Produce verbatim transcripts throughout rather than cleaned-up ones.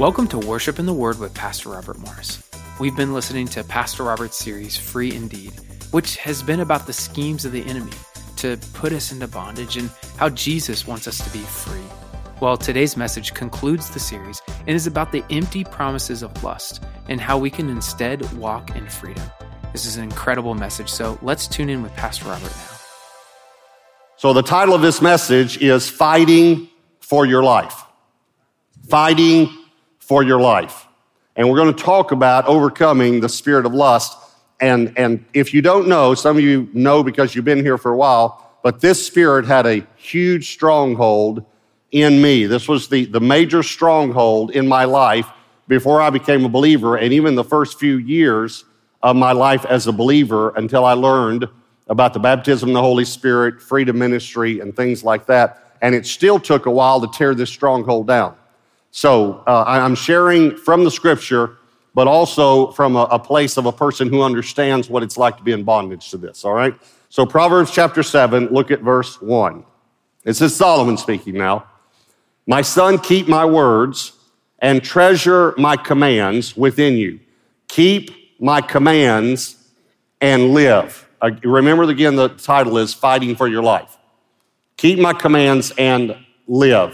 Welcome to Worship in the Word with Pastor Robert Morris. We've been listening to Pastor Robert's series, Free Indeed, which has been about the schemes of the enemy to put us into bondage and how Jesus wants us to be free. Well, today's message concludes the series and is about the empty promises of lust and how we can instead walk in freedom. This is an incredible message, so let's tune in with Pastor Robert now. So the title of this message is Fighting for Your Life. Fighting for your life. And we're going to talk about overcoming the spirit of lust. And, and if you don't know, some of you know because you've been here for a while, but this spirit had a huge stronghold in me. This was the, the major stronghold in my life before I became a believer, and even the first few years of my life as a believer until I learned about the baptism of the Holy Spirit, freedom ministry, and things like that. And it still took a while to tear this stronghold down. So uh, I'm sharing from the scripture, but also from a, a place of a person who understands what it's like to be in bondage to this, all right? So Proverbs chapter seven, look at verse one. This is Solomon speaking now. My son, keep my words and treasure my commands within you. Keep my commands and live. Uh, remember again, the title is Fighting for Your Life. Keep my commands and live.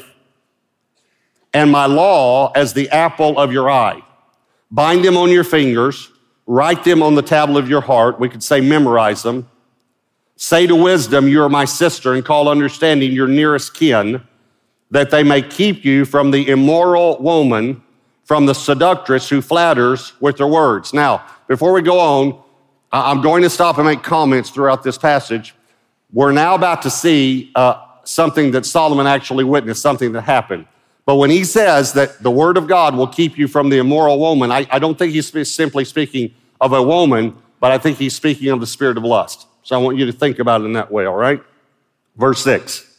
And my law as the apple of your eye. Bind them on your fingers, write them on the tablet of your heart. We could say memorize them. Say to wisdom, you are my sister, and call understanding your nearest kin, that they may keep you from the immoral woman, from the seductress who flatters with her words. Now, before we go on, I'm going to stop and make comments throughout this passage. We're now about to see uh, something that Solomon actually witnessed, something that happened. But when he says that the word of God will keep you from the immoral woman, I, I don't think he's simply speaking of a woman, but I think he's speaking of the spirit of lust. So I want you to think about it in that way, all right? Verse six.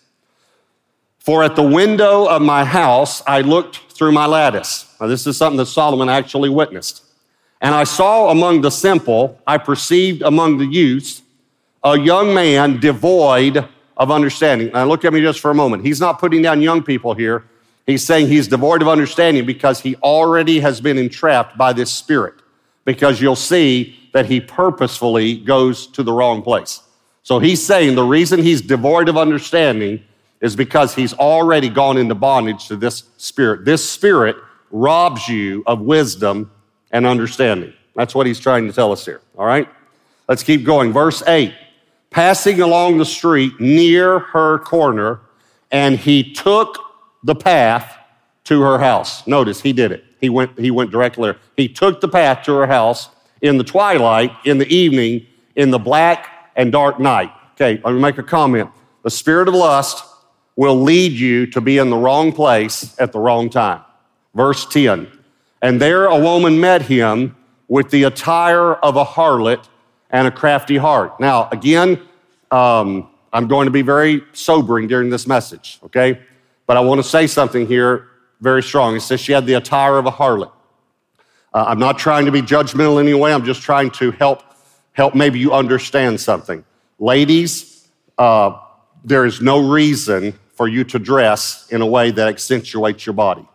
For at the window of my house I looked through my lattice. Now this is something that Solomon actually witnessed. And I saw among the simple, I perceived among the youths, a young man devoid of understanding. Now look at me just for a moment. He's not putting down young people here. He's saying he's devoid of understanding because he already has been entrapped by this spirit, because you'll see that he purposefully goes to the wrong place. So he's saying the reason he's devoid of understanding is because he's already gone into bondage to this spirit. This spirit robs you of wisdom and understanding. That's what he's trying to tell us here, all right? Let's keep going. Verse eight, passing along the street near her corner, and he took the path to her house. Notice he did it. He went, he went directly there. He took the path to her house in the twilight, in the evening, in the black and dark night. Okay, let me make a comment. The spirit of lust will lead you to be in the wrong place at the wrong time. Verse ten, and there a woman met him with the attire of a harlot and a crafty heart. Now, again, um, I'm going to be very sobering during this message, okay? But I want to say something here very strong. It says she had the attire of a harlot. Uh, I'm not trying to be judgmental in any way. I'm just trying to help, help maybe you understand something. Ladies, uh, there is no reason for you to dress in a way that accentuates your body.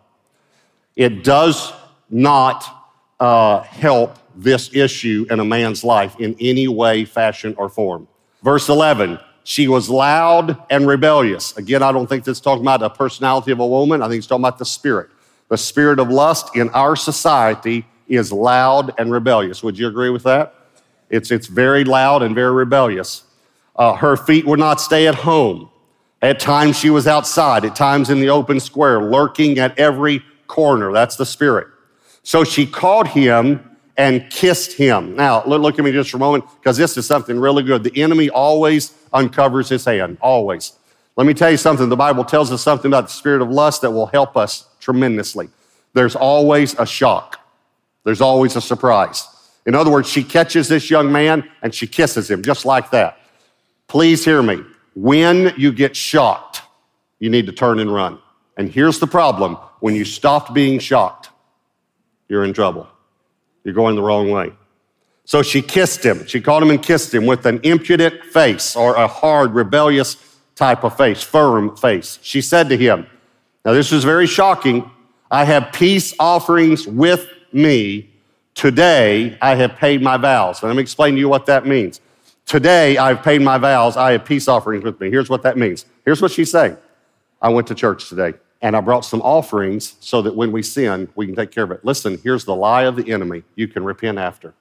It does not uh, help this issue in a man's life in any way, fashion, or form. Verse eleven. She was loud and rebellious. Again, I don't think this is talking about the personality of a woman. I think it's talking about the spirit. The spirit of lust in our society is loud and rebellious. Would you agree with that? It's, it's very loud and very rebellious. Uh, her feet would not stay at home. At times she was outside, at times in the open square, lurking at every corner. That's the spirit. So she caught him and kissed him. Now, look at me just for a moment, because this is something really good. The enemy always uncovers his hand, always. Let me tell you something. The Bible tells us something about the spirit of lust that will help us tremendously. There's always a shock. There's always a surprise. In other words, she catches this young man and she kisses him just like that. Please hear me. When you get shocked, you need to turn and run. And here's the problem. When you stopped being shocked, you're in trouble. You're going the wrong way. So she kissed him. She caught him and kissed him with an impudent face, or a hard, rebellious type of face, firm face. She said to him, now this is very shocking, I have peace offerings with me. Today, I have paid my vows. And let me explain to you what that means. Today, I've paid my vows. I have peace offerings with me. Here's what that means. Here's what she's saying. I went to church today, and I brought some offerings so that when we sin, we can take care of it. Listen, here's the lie of the enemy. You can repent after.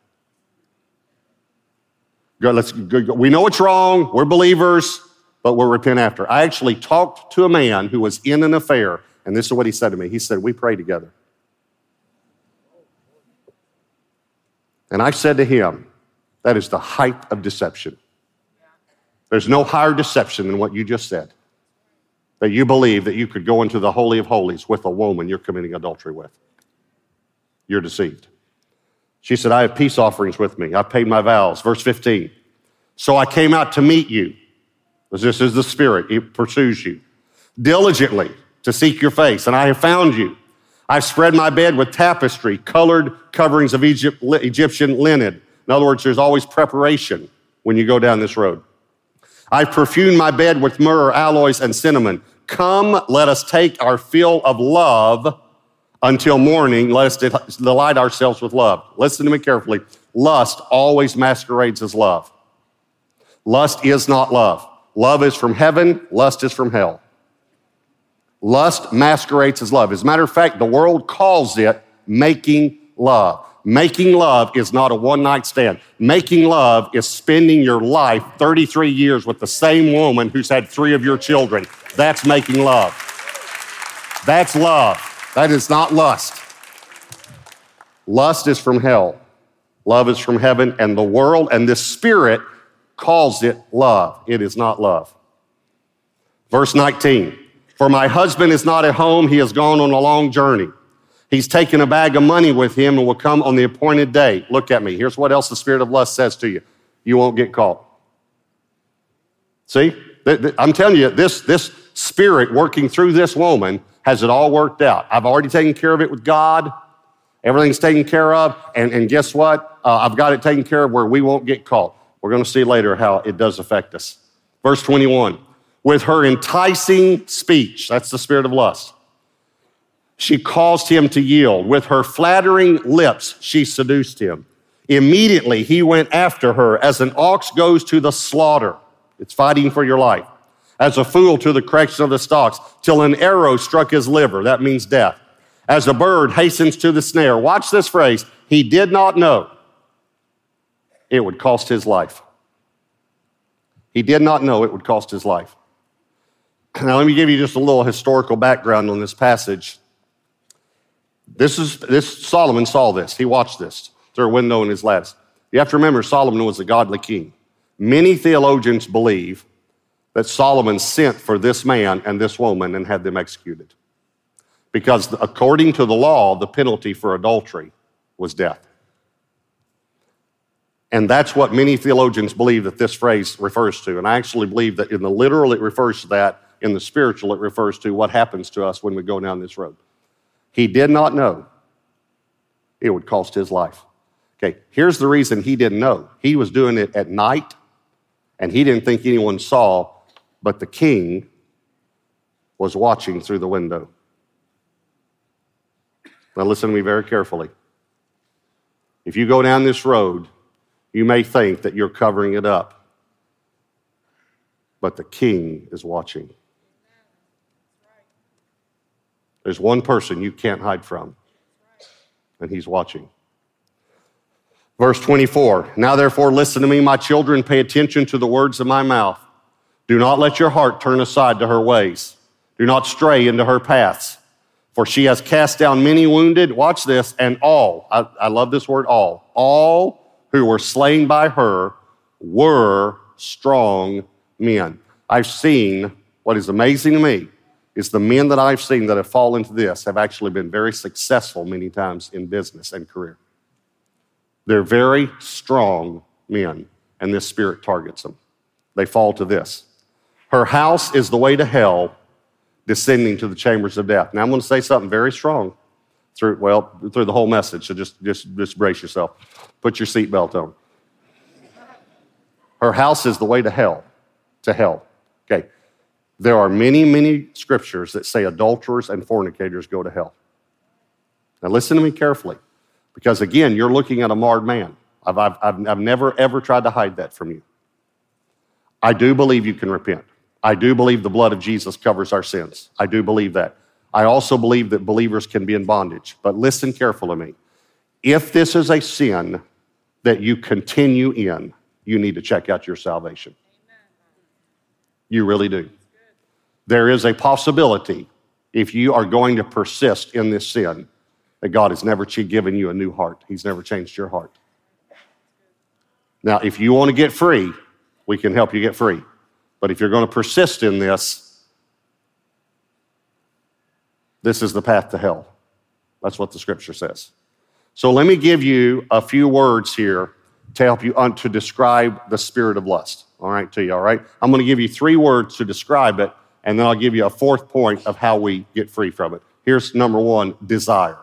Go, let's go, go. We know it's wrong. We're believers, but we'll repent after. I actually talked to a man who was in an affair, and this is what he said to me. He said, we pray together. And I said to him, that is the height of deception. There's no higher deception than what you just said. That you believe that you could go into the Holy of Holies with a woman you're committing adultery with. You're deceived. She said, I have peace offerings with me. I've paid my vows. Verse fifteen. So I came out to meet you. This is the Spirit. It pursues you. Diligently to seek your face. And I have found you. I've spread my bed with tapestry, colored coverings of Egypt, Egyptian linen. In other words, there's always preparation when you go down this road. I've perfumed my bed with myrrh, aloes, and cinnamon. Come, let us take our fill of love until morning. Let us delight ourselves with love. Listen to me carefully. Lust always masquerades as love. Lust is not love. Love is from heaven. Lust is from hell. Lust masquerades as love. As a matter of fact, the world calls it making love. Making love is not a one-night stand. Making love is spending your life thirty-three years with the same woman who's had three of your children. That's making love. That's love. That is not lust. Lust is from hell. Love is from heaven, and the world and this spirit calls it love. It is not love. Verse nineteen. For my husband is not at home. He has gone on a long journey. He's taken a bag of money with him and will come on the appointed day. Look at me. Here's what else the spirit of lust says to you. You won't get caught. See? I'm telling you, this, this spirit working through this woman has it all worked out. I've already taken care of it with God. Everything's taken care of. And, and guess what? Uh, I've got it taken care of where we won't get caught. We're going to see later how it does affect us. Verse twenty-one. With her enticing speech, that's the spirit of lust, she caused him to yield. With her flattering lips, she seduced him. Immediately, he went after her as an ox goes to the slaughter. It's fighting for your life. As a fool to the correction of the stocks, till an arrow struck his liver. That means death. As a bird hastens to the snare. Watch this phrase. He did not know it would cost his life. He did not know it would cost his life. Now, let me give you just a little historical background on this passage. This is this Solomon saw this. He watched this through a window in his lattice. You have to remember, Solomon was a godly king. Many theologians believe that Solomon sent for this man and this woman and had them executed. Because according to the law, the penalty for adultery was death. And that's what many theologians believe that this phrase refers to. And I actually believe that in the literal, it refers to that. In the spiritual, it refers to what happens to us when we go down this road. He did not know it would cost his life. Okay, here's the reason he didn't know. He was doing it at night, and he didn't think anyone saw, but the king was watching through the window. Now listen to me very carefully. If you go down this road, you may think that you're covering it up, but the king is watching. There's one person you can't hide from, and he's watching. Verse twenty-four, now therefore listen to me, my children, pay attention to the words of my mouth. Do not let your heart turn aside to her ways. Do not stray into her paths, for she has cast down many wounded, watch this, and all, I, I love this word all, all who were slain by her were strong men. I've seen, what is amazing to me, is the men that I've seen that have fallen into this have actually been very successful many times in business and career. They're very strong men, and this spirit targets them. They fall to this. Her house is the way to hell, descending to the chambers of death. Now I'm going to say something very strong through, well, through the whole message, so just, just, just brace yourself. Put your seatbelt on. Her house is the way to hell, to hell. Okay. There are many, many scriptures that say adulterers and fornicators go to hell. Now listen to me carefully, because again, you're looking at a marred man. I've, I've, I've, I've never, ever tried to hide that from you. I do believe you can repent. I do believe the blood of Jesus covers our sins. I do believe that. I also believe that believers can be in bondage. But listen carefully to me. If this is a sin that you continue in, you need to check out your salvation. You really do. There is a possibility, if you are going to persist in this sin, that God has never given you a new heart. He's never changed your heart. Now, if you want to get free, we can help you get free. But if you're going to persist in this, this is the path to hell. That's what the scripture says. So let me give you a few words here to help you un- to describe the spirit of lust. All right, to you, all right? I'm going to give you three words to describe it, and then I'll give you a fourth point of how we get free from it. Here's number one, desire.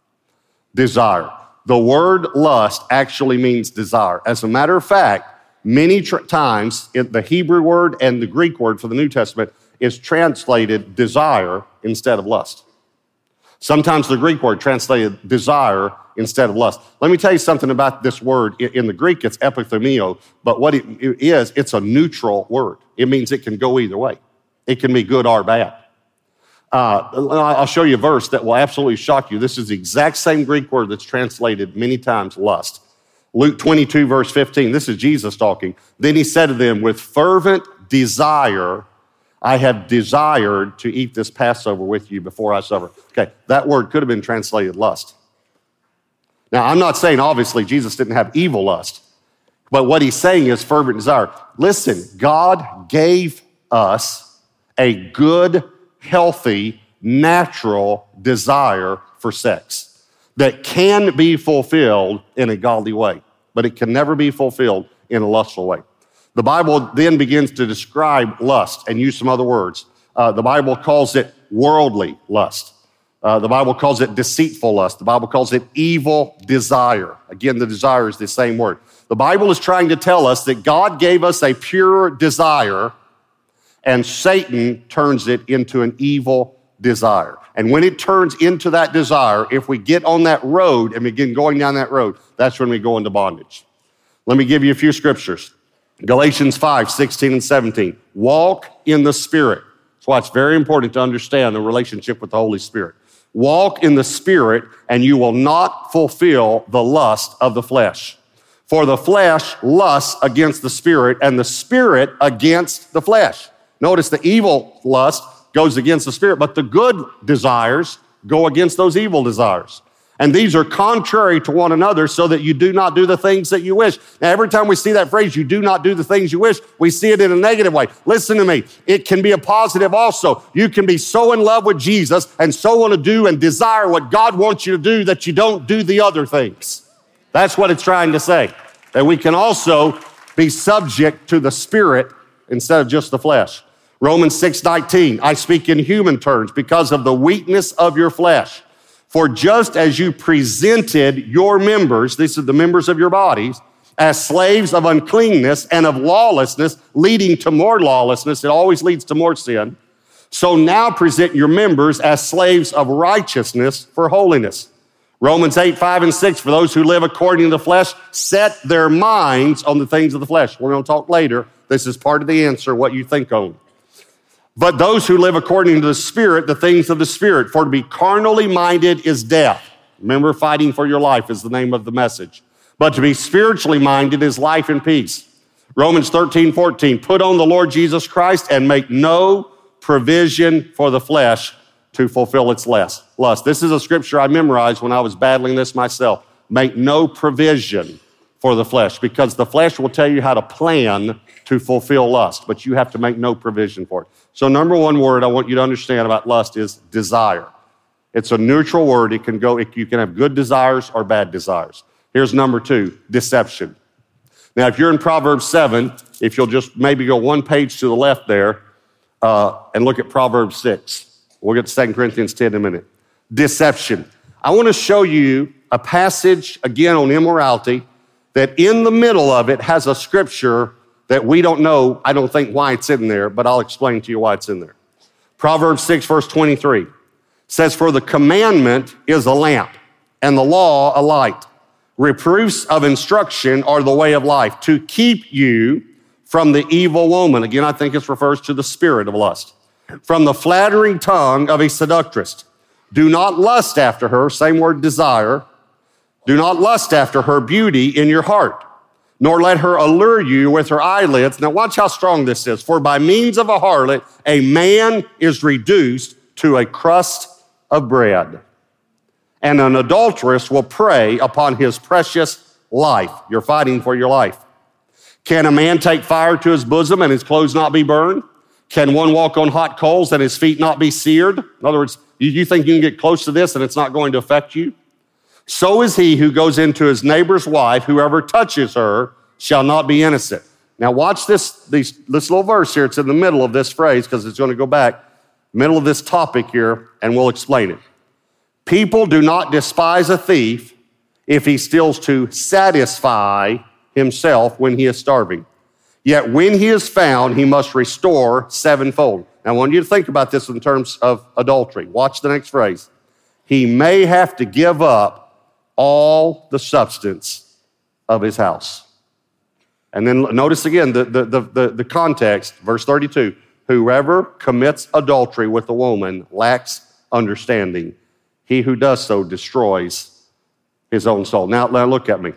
Desire. The word lust actually means desire. As a matter of fact, many tr- times in the Hebrew word and the Greek word for the New Testament is translated desire instead of lust. Sometimes the Greek word translated desire instead of lust. Let me tell you something about this word. In the Greek, it's epithumio, but what it is, it's a neutral word. It means it can go either way. It can be good or bad. Uh, I'll show you a verse that will absolutely shock you. This is the exact same Greek word that's translated many times lust. Luke twenty-two, verse fifteen. This is Jesus talking. Then he said to them, with fervent desire, I have desired to eat this Passover with you before I suffer. Okay, that word could have been translated lust. Now, I'm not saying, obviously, Jesus didn't have evil lust, but what he's saying is fervent desire. Listen, God gave us a good, healthy, natural desire for sex that can be fulfilled in a godly way, but it can never be fulfilled in a lustful way. The Bible then begins to describe lust and use some other words. Uh, the Bible calls it worldly lust. Uh, the Bible calls it deceitful lust. The Bible calls it evil desire. Again, the desire is the same word. The Bible is trying to tell us that God gave us a pure desire, and Satan turns it into an evil desire. And when it turns into that desire, if we get on that road and begin going down that road, that's when we go into bondage. Let me give you a few scriptures. Galatians five, sixteen and seventeen. Walk in the Spirit. That's why it's very important to understand the relationship with the Holy Spirit. Walk in the Spirit, and you will not fulfill the lust of the flesh. For the flesh lusts against the Spirit, and the Spirit against the flesh. Notice the evil lust goes against the Spirit, but the good desires go against those evil desires. And these are contrary to one another, so that you do not do the things that you wish. Now, every time we see that phrase, you do not do the things you wish, we see it in a negative way. Listen to me. It can be a positive also. You can be so in love with Jesus and so want to do and desire what God wants you to do that you don't do the other things. That's what it's trying to say. That we can also be subject to the Spirit instead of just the flesh. Romans six nineteen, I speak in human terms because of the weakness of your flesh. For just as you presented your members, these are the members of your bodies, as slaves of uncleanness and of lawlessness, leading to more lawlessness, it always leads to more sin, so now present your members as slaves of righteousness for holiness. Romans eight, five and six, for those who live according to the flesh, set their minds on the things of the flesh. We're going to talk later. This is part of the answer, what you think on. But those who live according to the Spirit, the things of the Spirit, for to be carnally minded is death. Remember, fighting for your life is the name of the message. But to be spiritually minded is life and peace. Romans thirteen, fourteen, put on the Lord Jesus Christ and make no provision for the flesh to fulfill its lust. This is a scripture I memorized when I was battling this myself. Make no provision for the flesh, because the flesh will tell you how to plan to fulfill lust, but you have to make no provision for it. So number one word I want you to understand about lust is desire. It's a neutral word. It can go, it, you can have good desires or bad desires. Here's number two, deception. Now, if you're in Proverbs seven, if you'll just maybe go one page to the left there uh, and look at Proverbs six. We'll get to Second Corinthians ten in a minute. Deception. I want to show you a passage, again, on immorality, that in the middle of it has a scripture that we don't know, I don't think why it's in there, but I'll explain to you why it's in there. Proverbs six, verse twenty-three says, for the commandment is a lamp. and the law a light. Reproofs of instruction are the way of life, to keep you from the evil woman. Again, I think it refers to the spirit of lust. From the flattering tongue of a seductress. Do not lust after her, same word, desire. Do not lust after her beauty in your heart, nor let her allure you with her eyelids. Now watch how strong this is. For by means of a harlot, a man is reduced to a crust of bread. And an adulteress will prey upon his precious life. You're fighting for your life. Can a man take fire to his bosom and his clothes not be burned? Can one walk on hot coals and his feet not be seared? In other words, you think you can get close to this and it's not going to affect you? So is he who goes into his neighbor's wife. Whoever touches her shall not be innocent. Now watch this, this, this little verse here. It's in the middle of this phrase because it's going to go back, middle of this topic here, and we'll explain it. People do not despise a thief if he steals to satisfy himself when he is starving. Yet when he is found, he must restore sevenfold. Now I want you to think about this in terms of adultery. Watch the next phrase. He may have to give up all the substance of his house. And then notice again the, the, the, the, the context, verse thirty-two. Whoever commits adultery with a woman lacks understanding. He who does so destroys his own soul. Now, now look at me.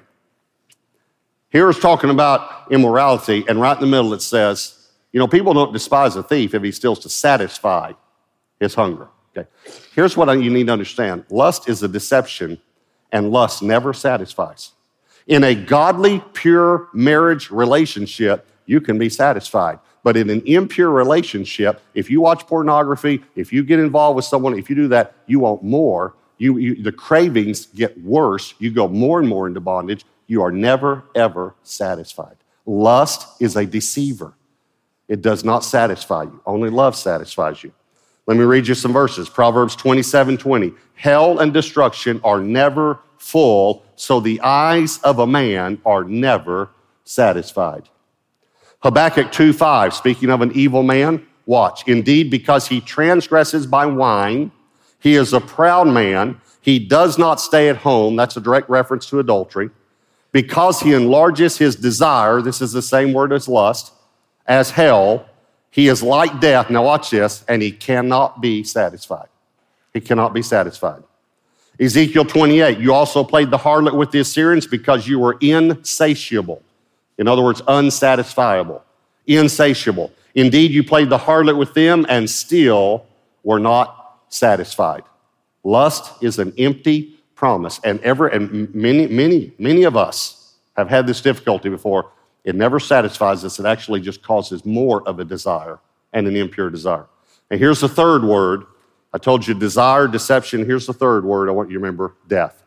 Here it's talking about immorality, and right in the middle it says, you know, people don't despise a thief if he steals to satisfy his hunger. Okay. Here's what you need to understand. Lust is a deception, and lust never satisfies. In a godly, pure marriage relationship, you can be satisfied. But in an impure relationship, if you watch pornography, if you get involved with someone, if you do that, you want more. You, you, the cravings get worse. You go more and more into bondage. You are never, ever satisfied. Lust is a deceiver. It does not satisfy you. Only love satisfies you. Let me read you some verses. Proverbs twenty-seven twenty. Hell and destruction are never full, so the eyes of a man are never satisfied. Habakkuk two five, speaking of an evil man, watch. Indeed, because he transgresses by wine, he is a proud man. He does not stay at home. That's a direct reference to adultery. Because he enlarges his desire, this is the same word as lust, as hell, he is like death. Now watch this, and he cannot be satisfied. He cannot be satisfied. Ezekiel twenty-eight, you also played the harlot with the Assyrians because you were insatiable. In other words, unsatisfiable, insatiable. Indeed, you played the harlot with them and still were not satisfied. Lust is an empty promise. And ever, and many, many, many of us have had this difficulty before. It never satisfies us. It actually just causes more of a desire and an impure desire. And here's the third word. I told you desire, deception. Here's the third word I want you to remember, death.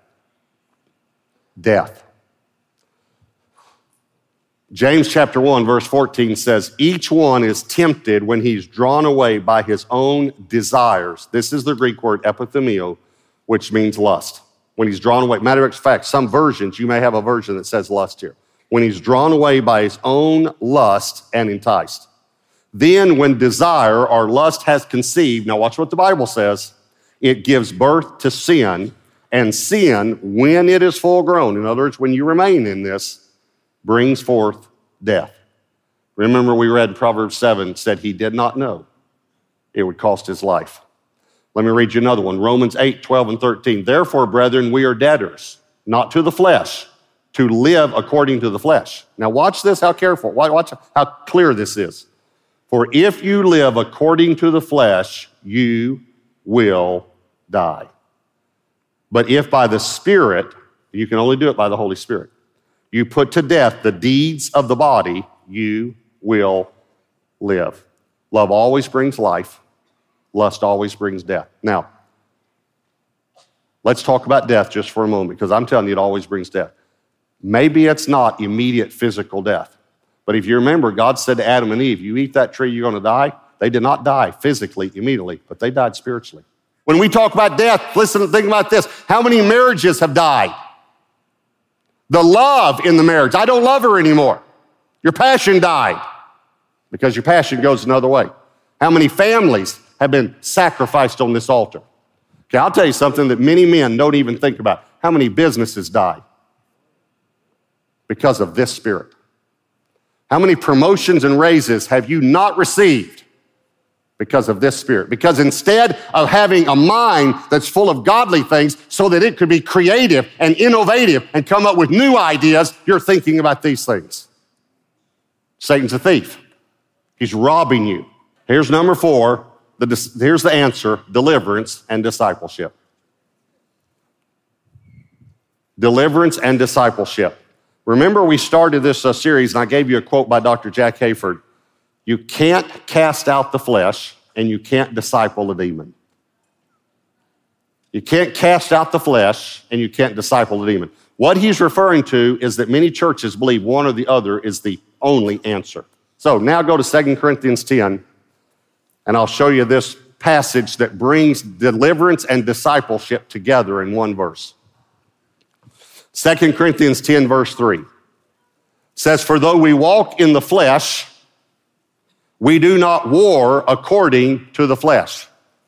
Death. James chapter one, verse fourteen says, each one is tempted when he's drawn away by his own desires. This is the Greek word epithumio, which means lust. When he's drawn away. Matter of fact, some versions, you may have a version that says lust here. When he's drawn away by his own lust and enticed. Then when desire or lust has conceived, now watch what the Bible says, it gives birth to sin, and sin, when it is full grown, in other words, when you remain in this, brings forth death. Remember we read Proverbs seven, said he did not know it would cost his life. Let me read you another one, Romans eight, twelve, and thirteen. Therefore, brethren, we are debtors, not to the flesh, to live according to the flesh. Now watch this, how careful, watch how clear this is. For if you live according to the flesh, you will die. But if by the Spirit, you can only do it by the Holy Spirit, you put to death the deeds of the body, you will live. Love always brings life. Lust always brings death. Now, let's talk about death just for a moment, because I'm telling you, it always brings death. Maybe it's not immediate physical death. But if you remember, God said to Adam and Eve, you eat that tree, you're going to die. They did not die physically immediately, but they died spiritually. When we talk about death, listen, think about this. How many marriages have died? The love in the marriage. I don't love her anymore. Your passion died because your passion goes another way. How many families have been sacrificed on this altar? Okay, I'll tell you something that many men don't even think about. how many businesses die because of this spirit? How many promotions and raises have you not received because of this spirit? Because instead of having a mind that's full of godly things so that it could be creative and innovative and come up with new ideas, you're thinking about these things. Satan's a thief. He's robbing you. Here's number four. The, here's the answer: deliverance and discipleship. Deliverance and discipleship. Remember, we started this uh, series, and I gave you a quote by Doctor Jack Hayford. You can't cast out the flesh, and you can't disciple a demon. You can't cast out the flesh, and you can't disciple a demon. What he's referring to is that many churches believe one or the other is the only answer. So now go to Second Corinthians ten, and I'll show you this passage that brings deliverance and discipleship together in one verse. Second Corinthians ten, verse three says, "For though we walk in the flesh, we do not war according to the flesh.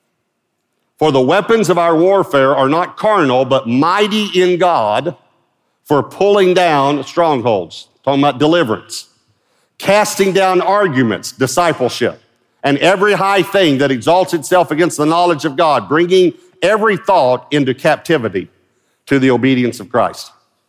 For the weapons of our warfare are not carnal, but mighty in God for pulling down strongholds." Talking about deliverance. "Casting down arguments," discipleship, "and every high thing that exalts itself against the knowledge of God, bringing every thought into captivity to the obedience of Christ."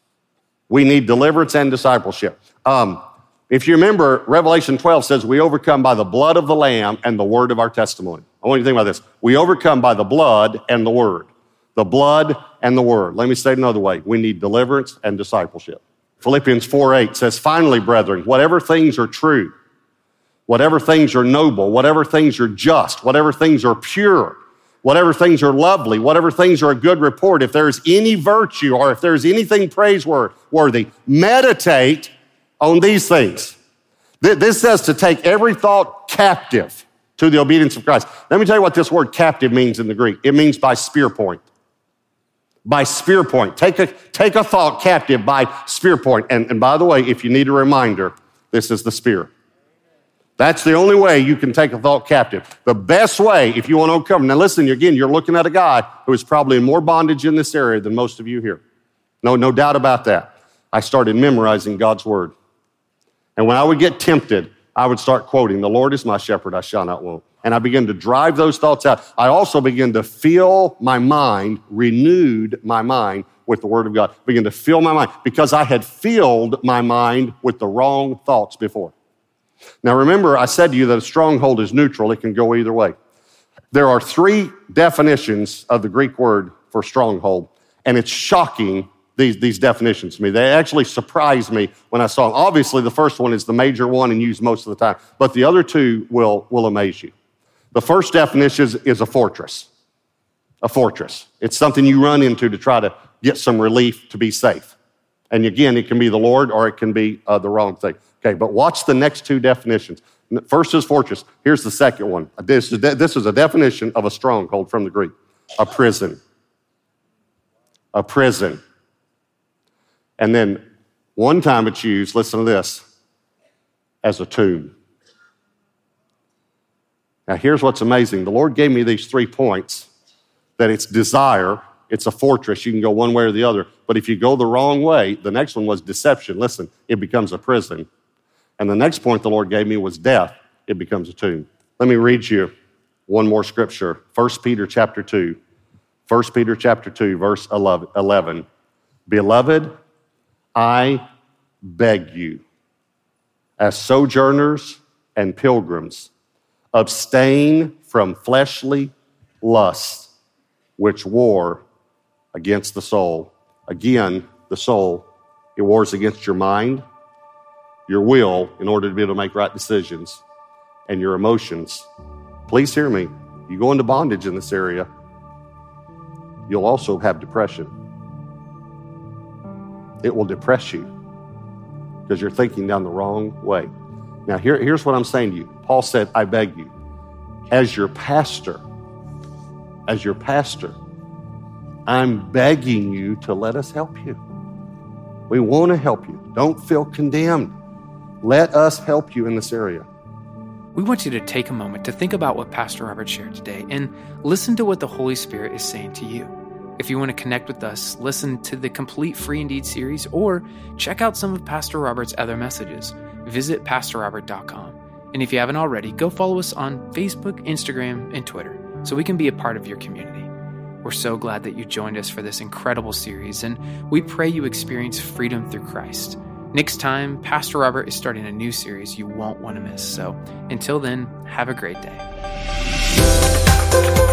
We need deliverance and discipleship. Um, if you remember, Revelation twelve says we overcome by the blood of the Lamb and the word of our testimony. I want you to think about this. We overcome by the blood and the word. The blood and the word. Let me say it another way. We need deliverance and discipleship. Philippians four eight says, "Finally, brethren, whatever things are true, whatever things are noble, whatever things are just, whatever things are pure, whatever things are lovely, whatever things are a good report, if there's any virtue or if there's anything praiseworthy, meditate on these things." This says to take every thought captive to the obedience of Christ. Let me tell you what this word captive means in the Greek. It means by spear point. By spear point. Take a, take a thought captive by spear point. And, and by the way, if you need a reminder, this is the spear. That's the only way you can take a thought captive. The best way, if you want to overcome. Now listen, again, you're looking at a guy who is probably in more bondage in this area than most of you here. No, no doubt about that. I started memorizing God's word. And when I would get tempted, I would start quoting, "The Lord is my shepherd, I shall not want." And I began to drive those thoughts out. I also began to fill my mind, renewed my mind with the word of God. Began to fill my mind because I had filled my mind with the wrong thoughts before. Now remember, I said to you that a stronghold is neutral. It can go either way. There are three definitions of the Greek word for stronghold, and it's shocking, these, these definitions to me. They actually surprised me when I saw them. Obviously, the first one is the major one and used most of the time, but the other two will, will amaze you. The first definition is, is a fortress. A fortress. It's something you run into to try to get some relief to be safe. And again, it can be the Lord or it can be uh, the wrong thing. Okay, but watch the next two definitions. First is fortress. Here's the second one. This is, this is a definition of a stronghold from the Greek. A prison. A prison. And then one time it's used, listen to this, as a tomb. Now here's what's amazing. The Lord gave me these three points, that it's desire, it's a fortress, you can go one way or the other, but if you go the wrong way, the next one was deception. Listen, it becomes a prison. And the next point the Lord gave me was death. It becomes a tomb. Let me read you one more scripture. First Peter chapter two. First Peter chapter two, verse eleven. "Beloved, I beg you, as sojourners and pilgrims, abstain from fleshly lusts, which war against the soul." Again, the soul, it wars against your mind, your will, in order to be able to make right decisions, and your emotions. Please hear me. You go into bondage in this area, you'll also have depression. It will depress you because you're thinking down the wrong way. Now, here, here's what I'm saying to you. Paul said, I beg you, as your pastor, as your pastor, I'm begging you to let us help you. We want to help you. Don't feel condemned. Let us help you in this area. We want you to take a moment to think about what Pastor Robert shared today and listen to what the Holy Spirit is saying to you. If you want to connect with us, listen to the complete Free Indeed series, or check out some of Pastor Robert's other messages, visit pastor robert dot com. And if you haven't already, go follow us on Facebook, Instagram, and Twitter so we can be a part of your community. We're so glad that you joined us for this incredible series, and we pray you experience freedom through Christ. Next time, Pastor Robert is starting a new series you won't want to miss. So until then, have a great day.